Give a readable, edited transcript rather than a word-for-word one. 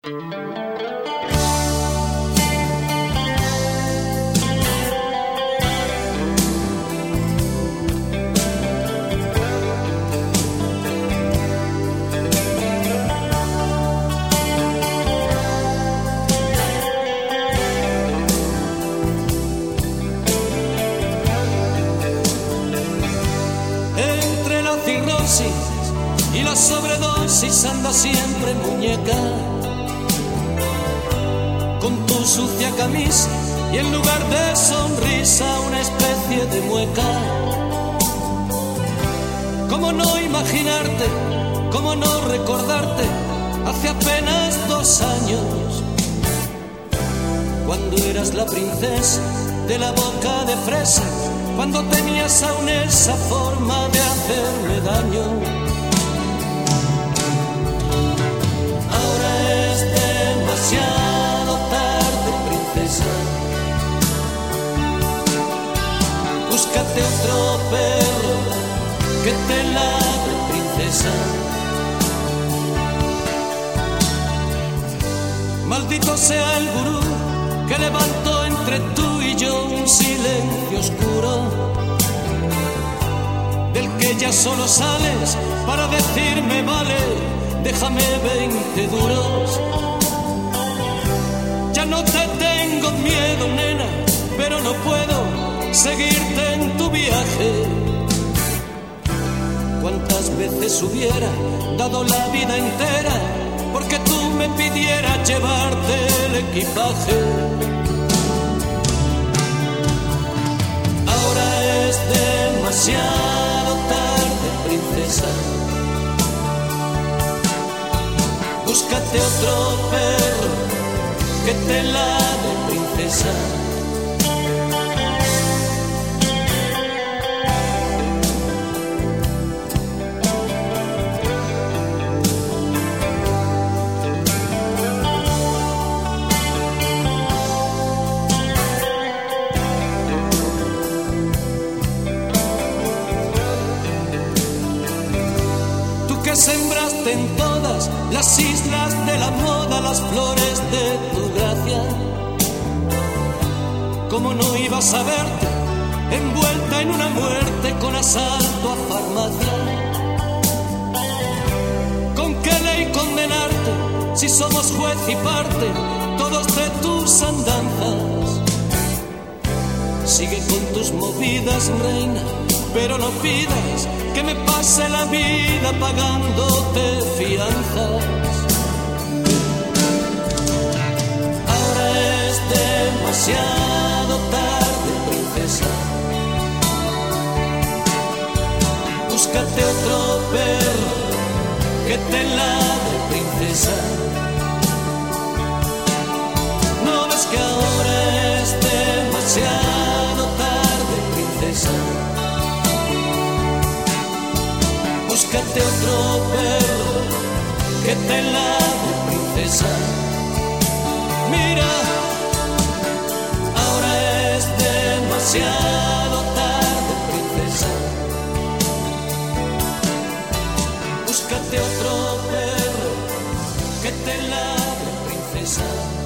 Y la sobredosis anda siempre muñeca, con tu sucia camisa y en lugar de sonrisa una especie de mueca. ¿Cómo no imaginarte, cómo no recordarte hace apenas 2 años, cuando eras la princesa de la boca de fresa, cuando tenías aún esa forma de hacerme daño? Ahora es demasiado tarde, princesa. Búscate otro perro que te ladre, princesa. Maldito sea el gurú que levantó entre tú y yo un silencio oscuro, del que ya solo sales para decirme vale, déjame 20 duros. Ya no te tengo miedo, nena, pero no puedo seguirte en tu viaje. ¿Cuántas veces hubiera dado la vida entera porque tú me pidieras llevarte el equipaje? Ahora es demasiado tarde, princesa. Búscate otro perro que te ladre, princesa. Sembraste en todas las islas de la moda las flores de tu gracia. ¿Cómo no ibas a verte envuelta en una muerte con asalto a farmacia? ¿Con qué ley condenarte si somos juez y parte todos de tus andanzas? Sigue con tus movidas, reina, pero no pidas que me pase la vida pagándote fianzas. Ahora es demasiado tarde, princesa. Búscate otro perro que te ladre, princesa. ¿No ves que ahora es demasiado tarde, princesa? Búscate otro perro que te ladre, princesa. Mira, ahora es demasiado tarde, princesa. Búscate otro perro que te ladre, princesa.